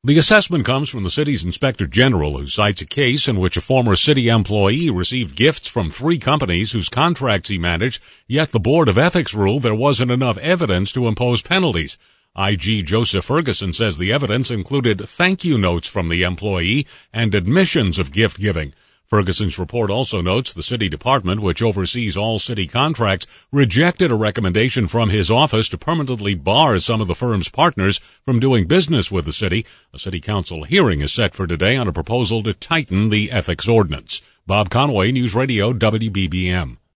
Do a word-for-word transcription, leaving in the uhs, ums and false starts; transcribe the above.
The assessment comes from the city's inspector general, who cites a case in which a former city employee received gifts from three companies whose contracts he managed, yet the Board of Ethics ruled there wasn't enough evidence to impose penalties. I G Joseph Ferguson says the evidence included thank you notes from the employee and admissions of gift giving. Ferguson's report also notes the city department, which oversees all city contracts, rejected a recommendation from his office to permanently bar some of the firm's partners from doing business with the city. A city council hearing is set for today on a proposal to tighten the ethics ordinance. Bob Conway, News Radio W B B M.